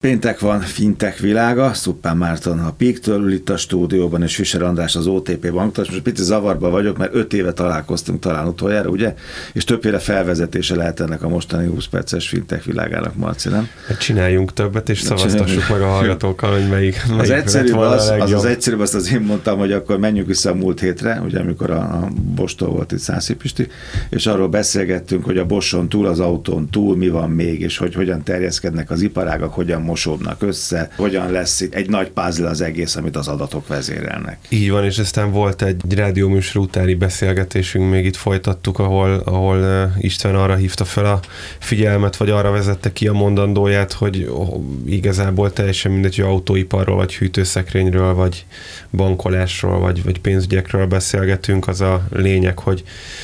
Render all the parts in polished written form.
Péntek van, fintech világa, Szuppán Márton a Peak-től ül itt a stúdióban, és Fischer András az OTP banktól. Most picit zavarba vagyok, mert 5 éve találkoztunk talán utoljára, ugye? És többféle felvezetése lehet ennek a mostani 20 perces fintech világának, Marci, nem? Csináljunk többet, és szavaztassuk meg a hallgatókkal, hogy melyik az egyszerűbb az egyszerűbb, azt az én mondtam, hogy akkor menjünk vissza a múlt hétre, ugye, amikor a Bostól volt itt Szászi Pisti, és arról beszélgettünk, hogy a Boson túl, az autón túl mi van még, és hogy hogyan terjeszkednek az iparágak, hogyan mosódnak össze, hogyan lesz egy nagy puzzle az egész, amit az adatok vezérelnek. Így van, és aztán volt egy rádióműsor utáni beszélgetésünk, még itt folytattuk, ahol István arra hívta fel a figyelmet, vagy arra vezette ki a mondandóját, hogy igazából teljesen mindegy, hogy autóiparról, vagy hűtőszekrényről, vagy bankolásról, vagy pénzügyekről beszélgetünk, az a lényeg, hogy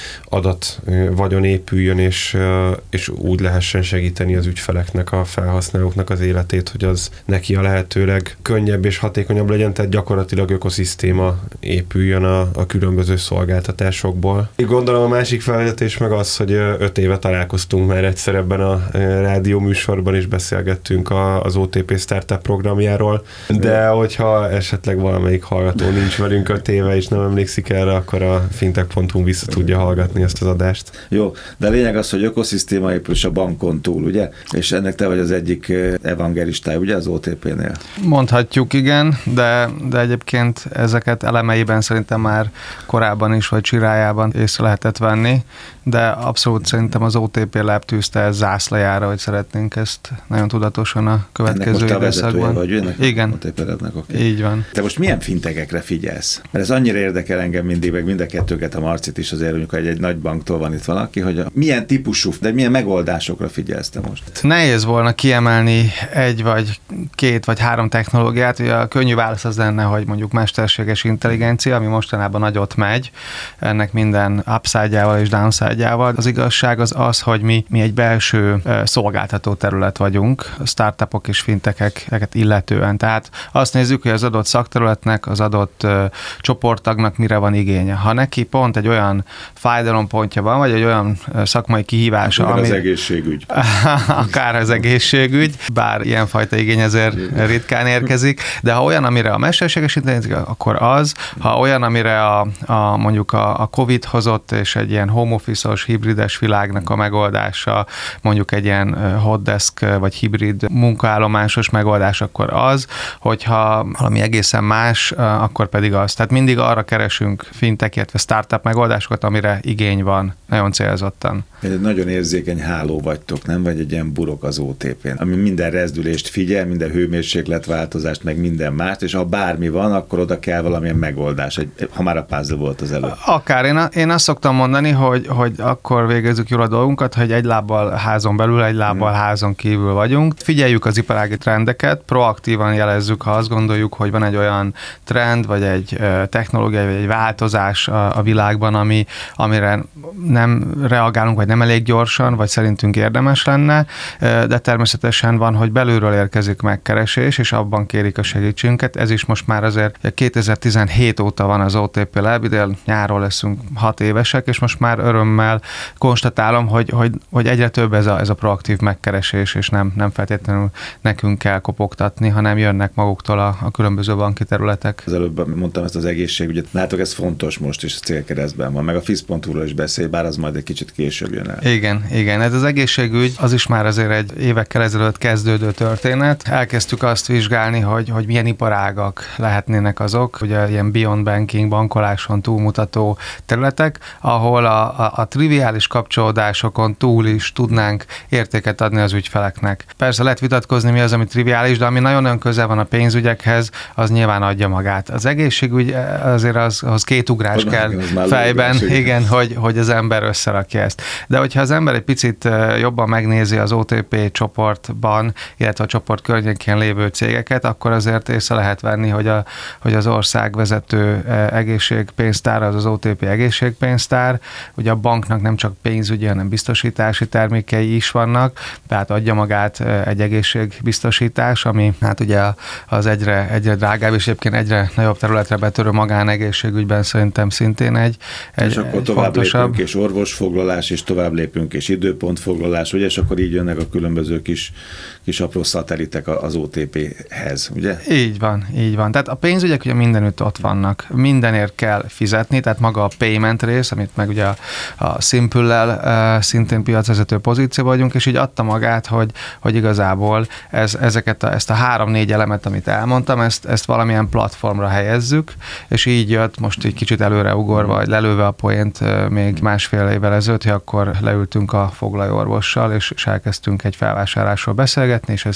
adat vagyon épüljön, és úgy lehessen segíteni az ügyfeleknek, a felhasználóknak az életét, hogy az neki a lehetőleg könnyebb és hatékonyabb legyen, tehát gyakorlatilag ökoszisztéma épüljön a különböző szolgáltatásokból. Én gondolom a másik felvezetés meg az, hogy 5 éve találkoztunk már egyszer ebben a rádió műsorban, is beszélgettünk az OTP Startup programjáról, de hogyha esetleg valamelyik hallgató nincs velünk 5 éve, és nem emlékszik erre, akkor a fintech.hu vissza tudja hallgatni ezt az adást. Jó, de a lényeg az, hogy ökoszisztéma épül a bankon túl, ugye? És ennek te vagy az egyik evangelistája, ugye, az OTP-nél? Mondhatjuk, igen, de egyébként ezeket elemeiben szerintem már korábban is, vagy csirájában észre lehetett venni, de abszolút szerintem az OTP Lab tűzte zászlajára, hogy szeretnénk ezt nagyon tudatosan a következő időszakban. Vagy igen. OTP Labnek, okay. Így van. Te most milyen fintekekre figyelsz? Mert ez annyira érdekel engem mindig, meg mind a kettőket, a Marcit is azért, amikor egy nagy banktól van itt valaki, hogy milyen típusú, de milyen megoldásokra figyelsz te most? Nehéz volna kiemelni 1 vagy 2 vagy 3 technológiát. Ugye a könnyű válasz az lenne, hogy mondjuk mesterséges intelligencia, ami mostanában nagyot megy, ennek minden upside-jával és downside-jával. Az igazság az, hogy mi egy belső szolgáltató terület vagyunk, startupok és fintecheket illetően. Tehát azt nézzük, hogy az adott szakterületnek, az adott csoporttagnak mire van igénye. Ha neki pont egy olyan fájdalompontja van, vagy egy olyan szakmai kihívása, ami... az egészségügy. Akár az egészségügy, bár ilyenfajta igény azért ritkán érkezik, de ha olyan, amire a mesterséges intelligencia, akkor az, ha olyan, amire mondjuk a Covid hozott, és egy ilyen home office-os, hibrides világnak a megoldása, mondjuk egy ilyen hotdesk, vagy hibrid munkaállomásos megoldás, akkor az, hogyha valami egészen más, akkor pedig az. Tehát mindig arra keresünk fintech, illetve startup megoldásokat, amire igény van, nagyon célzottan. Egy nagyon érzékeny háló vagytok, nem? Vagy egy ilyen burok az OTP-n, ami minden rezdülést figyel, minden hőmérsékletváltozást, meg minden mást, és ha bármi van, akkor oda kell valamilyen megoldás, ha már a puzzle volt az előbb. Akár. Én azt szoktam mondani, hogy akkor végezzük jól a dolgunkat, hogy egy lábbal házon belül, egy lábbal házon kívül vagyunk. Figyeljük az iparági trendeket, proaktívan jelezzük, ha azt gondoljuk, hogy van egy olyan trend, vagy egy technológia, vagy egy változás a világban, amire nem reagálunk, vagy nem elég gyorsan, vagy szerintünk érdemes lenne, de természetesen van, hogy belülről érkezik megkeresés, és abban kérik a segítségünket. Ez is most már azért 2017 óta van az OTP Lab, idén nyáron leszünk 6 évesek, és most már örömmel konstatálom, hogy egyre több ez a proaktív megkeresés, és nem feltétlenül nekünk kell kopogtatni, hanem jönnek maguktól a különböző banki területek. Az előbb mondtam ezt az egészségügyet. Látok, ez fontos most is, célkeresztben van, meg a FIZ.hu-ról is beszél, bár az majd egy kicsit később jön el. Igen. Ez az egészségügy, az is már azért egy évekkel ezelőtt kezdődő történet. Elkezdtük azt vizsgálni, hogy milyen iparágak lehetnének azok, ugye ilyen beyond banking, bankoláson túlmutató területek, ahol a triviális kapcsolódásokon túl is tudnánk értéket adni az ügyfeleknek. Persze lehet vitatkozni, mi az, ami triviális, de ami nagyon közel van a pénzügyekhez, az nyilván adja magát. Az egészségügy azért az 2 ugrás kell fejben, igen, hogy az ember összerakja ezt. De hogyha az ember egy picit jobban megnézi az OTP csoportban, illetve a csoport környékén lévő cégeket, akkor azért észre lehet venni, hogy az ország vezető egészségpénztár, az OTP egészségpénztár, ugye a banknak nem csak pénzügyi, hanem biztosítási termékei is vannak, tehát adja magát egy egészségbiztosítás, ami hát ugye az egyre drágább, és egyébként egyre nagyobb területre betörő magánegészségügyben szerintem szintén egy és akkor tovább lépünk, és orvosfoglalás, és tovább lépünk, és időpontfoglalás, ugye, és akkor így jönnek a különböző kis apró szatelitek az OTP-hez, ugye? Így van. Tehát a pénzügyek ugye mindenütt ott vannak. Mindenért kell fizetni, tehát maga a payment rész, amit meg ugye a Simple-lel szintén piacvezető pozícióban vagyunk, és így adta magát, hogy igazából ezt a 3-4 elemet, amit elmondtam, ezt valamilyen platformra helyezzük, és így jött most egy kicsit előreugorva, vagy lelőve a poént még másfél évvel ezelőtt, hogy akkor leültünk a foglalorvossal, és elkezdtünk egy felvásárlásról beszélgetni, és ez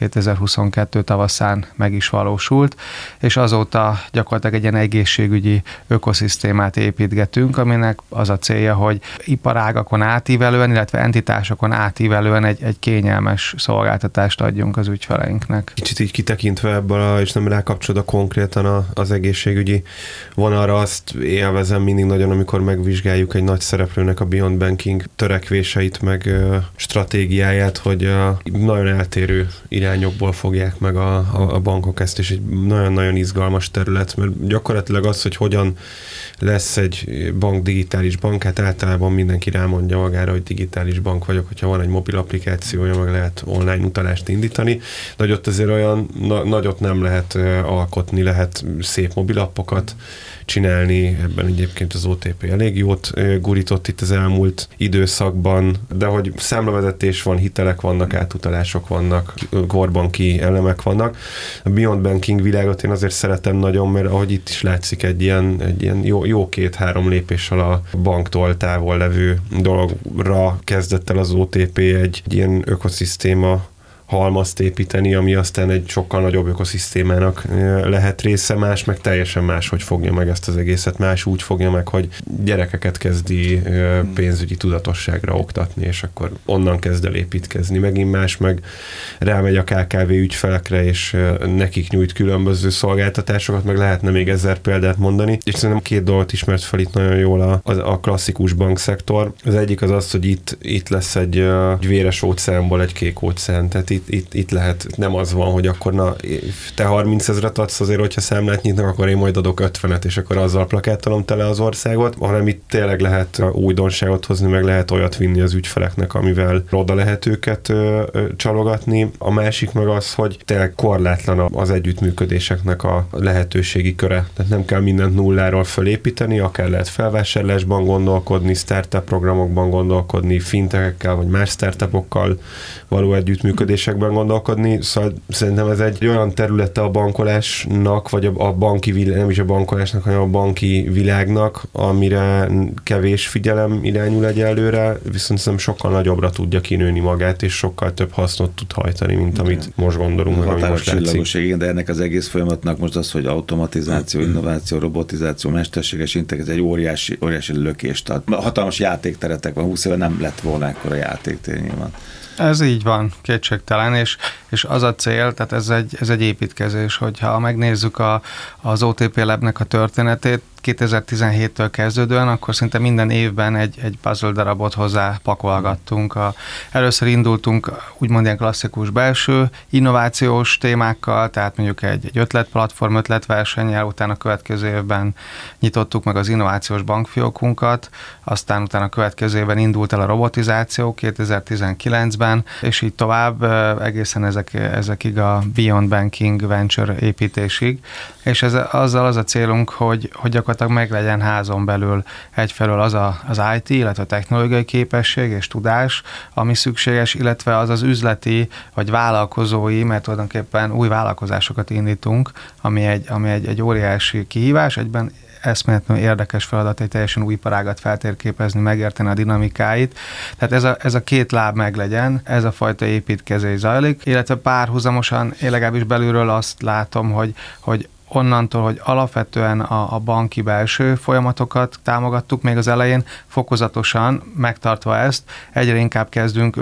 2022 tavaszán meg is valósult, és azóta gyakorlatilag egy ilyen egészségügyi ökoszisztémát építgetünk, aminek az a célja, hogy iparágakon átívelően, illetve entitásokon átívelően egy kényelmes szolgáltatást adjunk az ügyfeleinknek. Kicsit így kitekintve ebből, és nem rákapcsolódva konkrétan az egészségügyi vonalra, azt élvezem mindig nagyon, amikor megvizsgáljuk egy nagy szereplőnek a Beyond Banking törekvéseit, meg stratégiáját, hogy nagyon eltérő irányokból fogják meg a bankok ezt, és egy nagyon-nagyon izgalmas terület, mert gyakorlatilag az, hogy hogyan lesz egy bank digitális bank, hát általában mindenki rámondja magára, hogy digitális bank vagyok, hogyha van egy mobil applikációja, meg lehet online utalást indítani, de hogy ott azért olyan nagyot nem lehet alkotni, lehet szép mobilappokat csinálni, ebben egyébként az OTP elég jót gurított itt az elmúlt időszakban, de hogy számlavezetés van, hitelek vannak, átutalások vannak, korbanki elemek vannak. A Beyond Banking világot én azért szeretem nagyon, mert ahogy itt is látszik egy ilyen jó 2-3 lépéssel a banktól távol levő dologra kezdett el az OTP egy ilyen ökoszisztéma halmazt építeni, ami aztán egy sokkal nagyobb ökoszisztémának lehet része, más meg teljesen máshogy fogja meg ezt az egészet, más úgy fogja meg, hogy gyerekeket kezdi pénzügyi tudatosságra oktatni, és akkor onnan kezd el építkezni. Megint más meg rámegy a KKV ügyfelekre, és nekik nyújt különböző szolgáltatásokat, meg lehetne még 1000 példát mondani. És szerintem 2 dolgot ismert fel itt nagyon jól a klasszikus bankszektor. Az egyik az, hogy itt lesz egy véres óceánból egy kék óceán, tehát itt lehet, nem az van, hogy akkor na, te 30 000-et adsz azért, hogyha számlát nyitnak, akkor én majd adok 50-et, és akkor azzal plakátolom tele az országot, hanem itt tényleg lehet újdonságot hozni, meg lehet olyat vinni az ügyfeleknek, amivel oda lehet őket csalogatni. A másik meg az, hogy tényleg korlátlan az együttműködéseknek a lehetőségi köre. Tehát nem kell mindent nulláról fölépíteni, akár lehet felvásárlásban gondolkodni, startup programokban gondolkodni, fintechekkel vagy más startupokkal való együttműködésekben gondolkodni, szóval szerintem ez egy olyan területe a bankolásnak, vagy a banki világ, nem is a bankolásnak, hanem a banki világnak, amire kevés figyelem irányul egyelőre, viszont szerintem sokkal nagyobbra tudja kinőni magát, és sokkal több hasznot tud hajtani, mint amit most gondolunk, meg ami most látszik. Igen, de ennek az egész folyamatnak most az, hogy automatizáció, innováció, robotizáció, mesterséges intelligencia egy óriási lökést ad. Hatalmas játékteretek van, 20 éve nem lett volna ekkora játéktér nyilván. Ez így van, kétségtelen, és az a cél, tehát ez egy építkezés, hogyha megnézzük az OTP Labnek a történetét, 2017-től kezdődően, akkor szinte minden évben egy puzzle darabot hozzá pakolgattunk. Először indultunk úgymond ilyen klasszikus belső innovációs témákkal, tehát mondjuk egy ötletplatform, ötletversennyel, utána a következő évben nyitottuk meg az innovációs bankfiókunkat, aztán utána a következő évben indult el a robotizáció 2019-ben, és így tovább egészen ezekig a Beyond Banking Venture építésig, és azzal az a célunk, hogy gyakorlatilag meg legyen házon belül egyfelől az IT, illetve a technológiai képesség és tudás, ami szükséges, illetve az üzleti vagy vállalkozói, mert tulajdonképpen új vállalkozásokat indítunk, ami egy óriási kihívás, egyben eszméletlenül érdekes feladat, egy teljesen új iparágat feltérképezni, megérteni a dinamikáit. Tehát ez a 2 láb meglegyen, ez a fajta építkezés zajlik, illetve párhuzamosan, én legalábbis belülről azt látom, hogy onnantól, hogy alapvetően a banki belső folyamatokat támogattuk még az elején, fokozatosan megtartva ezt, egyre inkább kezdünk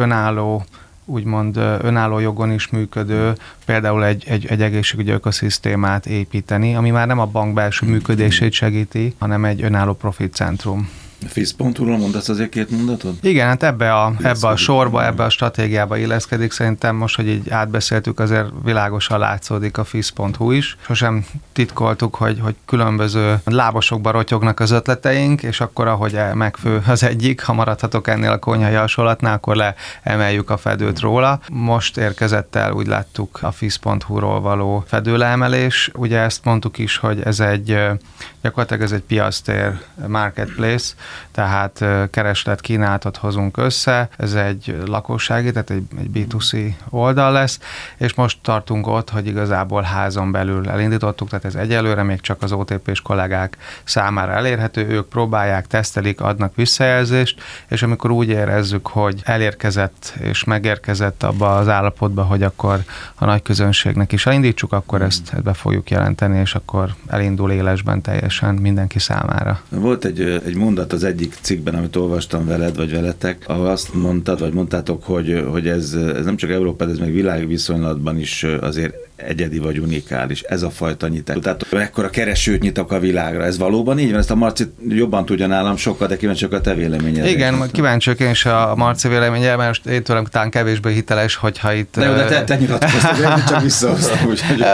önálló jogon is működő, például egy egészségügyi ökoszisztémát építeni, ami már nem a bank belső működését segíti, hanem egy önálló profitcentrum. FISZ.hu-ról mondasz azért két mondatot? Igen, hát ebbe a sorba, ebbe a stratégiába illeszkedik. Szerintem most, hogy így átbeszéltük, azért világosan látszódik a FISZ.hu is. Sosem titkoltuk, hogy különböző lábasokba rotyognak az ötleteink, és akkor, ahogy megfő az egyik, ha maradhatok ennél a konyhai hasonlatnál, akkor leemeljük a fedőt róla. Most érkezett el, úgy láttuk, a FISZ.hu-ról való fedőleemelés. Ugye ezt mondtuk is, hogy gyakorlatilag ez egy piactér, marketplace, tehát kereslet kínálatot hozunk össze, ez egy lakossági, tehát egy B2C oldal lesz, és most tartunk ott, hogy igazából házon belül elindítottuk, tehát ez egyelőre még csak az OTP-s kollégák számára elérhető, ők próbálják, tesztelik, adnak visszajelzést, és amikor úgy érezzük, hogy elérkezett és megérkezett abba az állapotba, hogy akkor a nagy közönségnek is elindítsuk, akkor ezt be fogjuk jelenteni, és akkor elindul élesben teljesen mindenki számára. Volt egy mondat az egyik cikkben, amit olvastam veled, vagy veletek, ahol azt mondtad, vagy mondtátok, hogy ez nem csak Európában, ez meg világviszonylatban is azért egyedi vagy unikális, ez a fajta nyitás. Tehát ekkora keresőt nyitok a világra. Ez valóban így van? Ezt a Marci jobban tudja nálam sokkal, de kíváncsiak a te véleményed. Igen, kíváncsiak én is a Marci véleménye, mert most én tőlem talán kevésbé hiteles, hogyha itt... De te nyilatkoztad, én csak visszahoztam.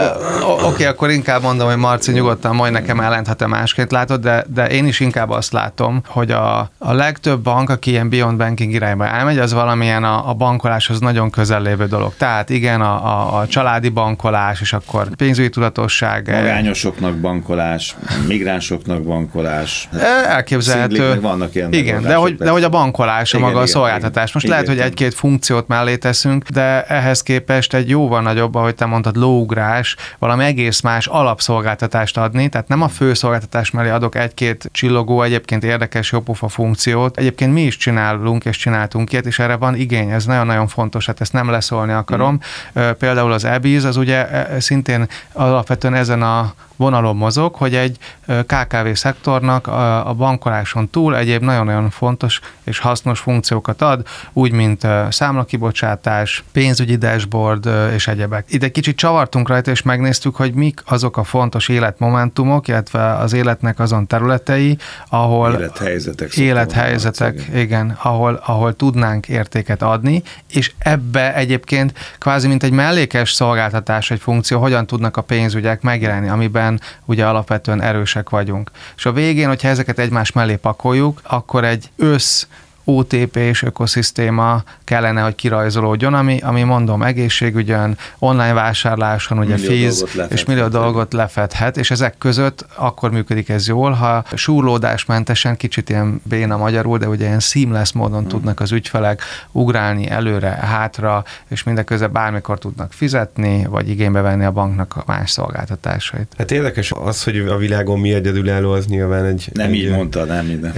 Oké, akkor inkább mondom, hogy Marci nyugodtan majd nekem ellent, ha te másként látod, de én is inkább azt látom, hogy a legtöbb bank, aki ilyen beyond banking irányba elmegy, az valamilyen a bankoláshoz nagyon közel lévő dolog. Tehát igen, a családi bankolás, és akkor pénzügyi tudatosság. Magányosoknak bankolás, migránsoknak bankolás. Elképzelhető. Vannak ilyen igen, de hogy a bankolás, igen, maga a szolgáltatás. Most lehet, hogy egy-két funkciót mellé teszünk, de ehhez képest egy jóval nagyobb, ahogy te mondtad, lóugrás, valami egész más alapszolgáltatást adni, tehát nem a fő szolgáltatás mellé adok egy-két csillogó, egyébként érdekes, jópofa funkciót. Egyébként mi is csinálunk és csináltunk ilyet, és erre van igény, ez nagyon-nagyon fontos, hát ezt nem leszólni akarom. Például az eBiz, az ugye szintén alapvetően ezen a vonalon mozog, hogy egy KKV szektornak a bankoláson túl egyéb nagyon-nagyon fontos és hasznos funkciókat ad, úgy, mint számlakibocsátás, pénzügyi dashboard és egyebek. Ide kicsit csavartunk rajta, és megnéztük, hogy mik azok a fontos életmomentumok, illetve az életnek azon területei, ahol élethelyzetek, igen, ahol tudnánk értéket adni, és ebbe egyébként kvázi mint egy mellékes szolgáltatás, egy funkció, hogyan tudnak a pénzügyek megjelenni, amiben ugye alapvetően erősek vagyunk. És a végén, hogyha ezeket egymás mellé pakoljuk, akkor egy OTP-s ökoszisztéma kellene, hogy kirajzolódjon, ami mondom, egészségügyön, online vásárláson, ugye FIZ, és millió dolgot lefedhet, és ezek között akkor működik ez jól, ha súrlódásmentesen, kicsit ilyen béna magyarul, de ugye ilyen seamless módon tudnak az ügyfelek ugrálni előre, hátra, és mindeközben bármikor tudnak fizetni, vagy igénybe venni a banknak a más szolgáltatásait. Hát érdekes az, hogy a világon mi egyedülálló, az nyilván egy... Nem így mondtad, nem minden.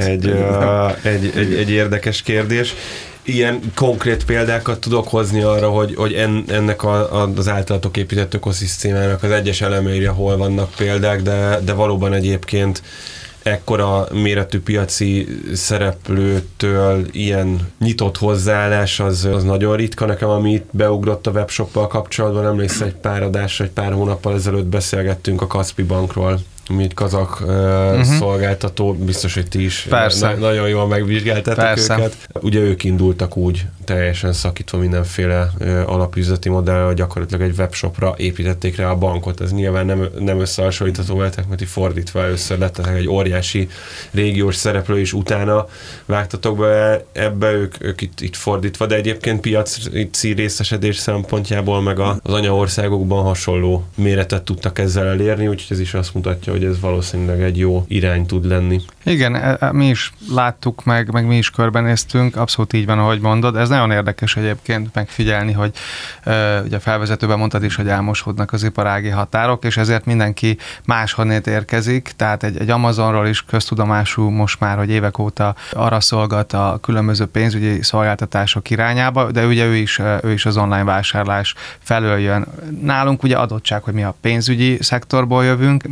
Egy érdekes kérdés. Ilyen konkrét példákat tudok hozni arra, hogy ennek az általatok épített ökoszisztémának az egyes elemeire hol vannak példák, de valóban egyébként ekkora méretű piaci szereplőtől ilyen nyitott hozzáállás az nagyon ritka. Nekem, ami itt beugrott a webshoppal kapcsolatban, emlékszel, egy pár adásra, egy pár hónappal ezelőtt beszélgettünk a Kaspi Bankról, ami egy kazak szolgáltató, biztos, hogy ti is nagyon jól megvizsgáltátok őket. Ugye ők indultak úgy, teljesen szakítva mindenféle alapüzleti modellel, gyakorlatilag egy webshopra építették rá a bankot. Ez nyilván nem összehasonlítható veletek, mert itt először lettetek egy óriási régiós szereplő, és utána vágtatok be ebbe, ők itt fordítva, de egyébként piaci részesedés szempontjából meg az anyaországokban hasonló méretet tudtak ezzel elérni, úgyhogy ez is azt mutatja, hogy ez valószínűleg egy jó irány tud lenni. Igen, mi is láttuk meg mi is körbenéztünk, abszolút így van, ahogy mondod. Ez nagyon érdekes egyébként megfigyelni, hogy ugye a felvezetőben mondtad is, hogy elmosódnak az iparági határok, és ezért mindenki máshonnét érkezik, tehát egy Amazonról is köztudomású most már, hogy évek óta arra szolgat a különböző pénzügyi szolgáltatások irányába, de ugye ő is az online vásárlás felől jön. Nálunk ugye adottság, hogy mi a pénzügyi szektorból jövünk, mi meg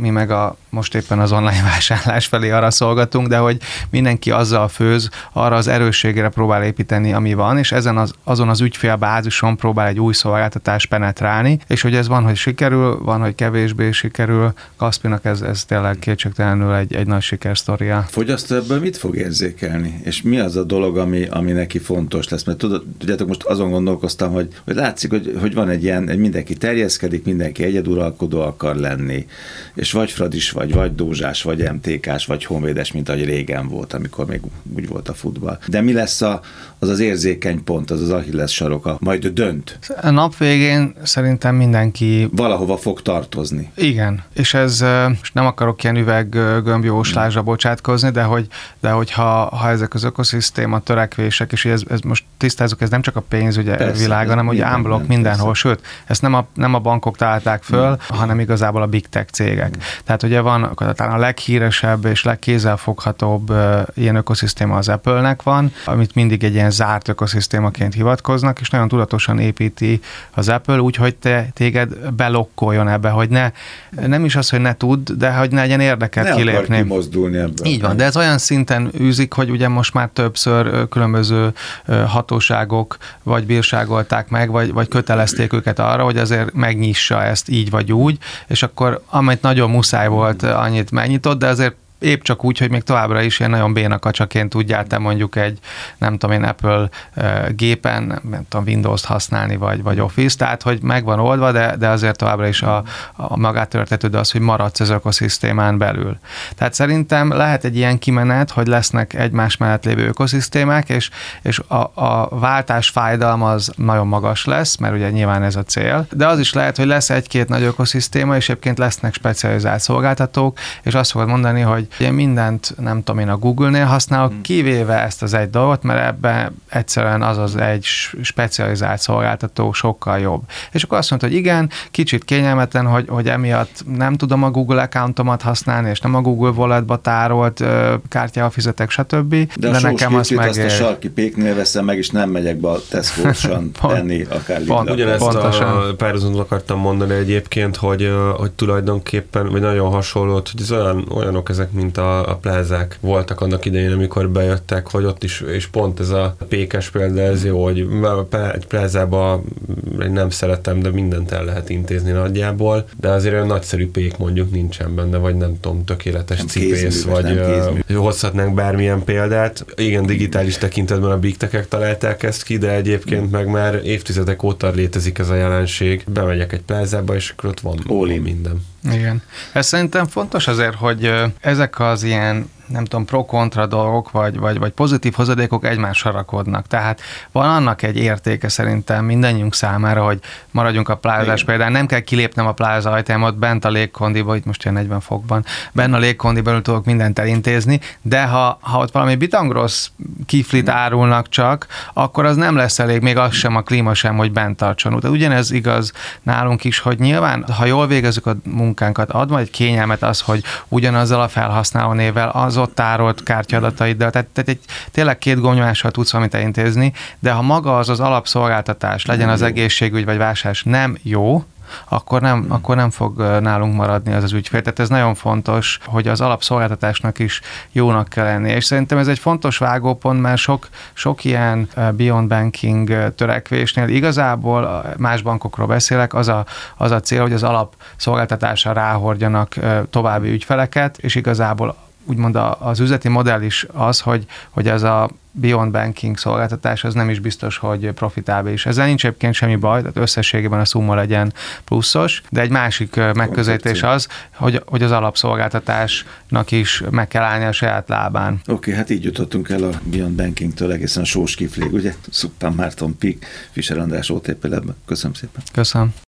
most éppen az online vásárlás felé arra szolgatunk, de hogy mindenki azzal főz, arra az erősségére próbál építeni, ami van, és azon az ügyfélbázison próbál egy új szolgáltatást penetrálni, és hogy ez van, hogy sikerül, van, hogy kevésbé sikerül. Kaspi.nak ez tényleg kétségtelenül egy nagy sikersztoria. Fogyasztó ebből mit fog érzékelni? És mi az a dolog, ami neki fontos lesz? Mert tudjátok, most azon gondolkoztam, hogy látszik, hogy van egy ilyen, mindenki terjeszkedik, mindenki egyeduralkodó akar lenni, és vagy Fradis, vagy Dózsás, vagy MTK-s, vagy Honvédes, mint ahogy régen volt, amikor még úgy volt a futball. De mi lesz az érzékeny pont, az Achilles saroka? Majd dönt. A nap végén szerintem mindenki valahova fog tartozni. Igen, és ez most nem akarok ilyen üveggömbjóslásra bocsátkozni, de hogyha ezek az ökoszisztéma törekvések, és ez most tisztázzuk, ez nem csak a pénzügy világa, hanem hogy unblock mindenhol, sőt, ezt nem a bankok találták föl, hanem igazából a big tech cégek. Tehát ugye van talán a leghíresebb és legkézzelfoghatóbb ilyen ökoszisztéma az Apple-nek van, amit mindig egy ilyen zárt ökoszisztémaként hivatkoznak, és nagyon tudatosan építi az Apple, úgyhogy téged belokkoljon ebbe, hogy nem is az, hogy ne tudd, de hogy ne legyen érdekelt kilépni. Ne akar kimozdulni ebből. Így van, de ez olyan szinten űzik, hogy ugye most már többször különböző hatóságok vagy bírságolták meg, vagy kötelezték őket arra, hogy azért megnyissa ezt így vagy úgy, és akkor amit nagyon muszáj volt, annyit megnyitott, de azért épp csak úgy, hogy még továbbra is ilyen nagyon béna kacsaként tudjál te mondjuk egy, nem tudom én, Apple gépen, nem tudom, Windows-t használni, vagy Office, tehát hogy meg van oldva, de azért továbbra is a magát történetődő az, hogy maradsz az ökoszisztémán belül. Tehát szerintem lehet egy ilyen kimenet, hogy lesznek egymás mellett lévő ökoszisztémák, és a váltás fájdalma az nagyon magas lesz, mert ugye nyilván ez a cél, de az is lehet, hogy lesz egy-két nagy ökoszisztéma, és egyébként lesznek specializált szolgáltatók, és azt fogod mondani, hogy én mindent, nem tudom én, a Google-nél használok, kivéve ezt az egy dolgot, mert ebben egyszerűen az egy specializált szolgáltató sokkal jobb. És akkor azt mondta, hogy igen, kicsit kényelmetlen, hogy emiatt nem tudom a Google accountomat használni, és nem a Google Walletba tárolt kártyával fizetek, stb. De nekem azt a sarki péknél veszem meg, és nem megyek be a Tesco-san tenni akár Lidl. Ugyanezt a párhuzamot akartam mondani egyébként, hogy tulajdonképpen, vagy nagyon hasonló, hogy ez olyanok ezek, mint a plázák voltak annak idején, amikor bejöttek, hogy ott is, és pont ez a pékes példa, ez jó, hogy egy plázába nem szeretem, de mindent el lehet intézni nagyjából, de azért olyan nagyszerű pék mondjuk nincsen benne, vagy nem tudom, tökéletes nem cipész, vagy hozhatnánk bármilyen példát. Igen, digitális tekintetben a big tech-ek találták ezt ki, de egyébként meg már évtizedek óta létezik ez a jelenség. Bemegyek egy plázába, és akkor ott van minden. Igen. Ez szerintem fontos azért, hogy ezek az ilyen, nem tudom, pro-kontra dolgok, vagy pozitív hozadékok egymásra rakodnak. Tehát van annak egy értéke szerintem mindannyiunk számára, hogy maradjunk a plázás például. Nem kell kilépnem a pláza ajtaját, bent a légkondiba, itt most ilyen 40 fokban, bent a légkondiban tudok mindent elintézni, de ha ott valami bitangrossz kiflit árulnak csak, akkor az nem lesz elég, még az sem, a klíma sem, hogy bent tartson. Tehát ugyanez igaz nálunk is, hogy nyilván, ha jól végezzük a munkánkat, ad majd kényelmet az, hogy ugyanazzal a felhasználó névvel az ott tárolt kártyadataiddal, tehát egy tényleg 2 gombnyomással tudsz valamit elintézni, de ha maga az alapszolgáltatás, legyen az egészségügy vagy vásárlás nem jó, akkor nem fog nálunk maradni az ügyfél. Tehát ez nagyon fontos, hogy az alapszolgáltatásnak is jónak kell lenni. És szerintem ez egy fontos vágópont, mert sok ilyen beyond banking törekvésnél igazából más bankokról beszélek, az a cél, hogy az alapszolgáltatásra ráhordjanak további ügyfeleket, és igazából úgymond az üzleti modell is az, hogy ez a beyond banking szolgáltatás, az nem is biztos, hogy profitábilis. Ezzel nincs egyébként semmi baj, tehát összességében a szumma legyen pluszos, de egy másik megközelítés az, hogy az alapszolgáltatásnak is meg kell állni a saját lábán. Oké, hát így jutottunk el a beyond bankingtől egészen a sós kiflig, ugye? Szuppán Márton Pik, Fischer András OTP Lab. Köszönöm szépen. Köszönöm.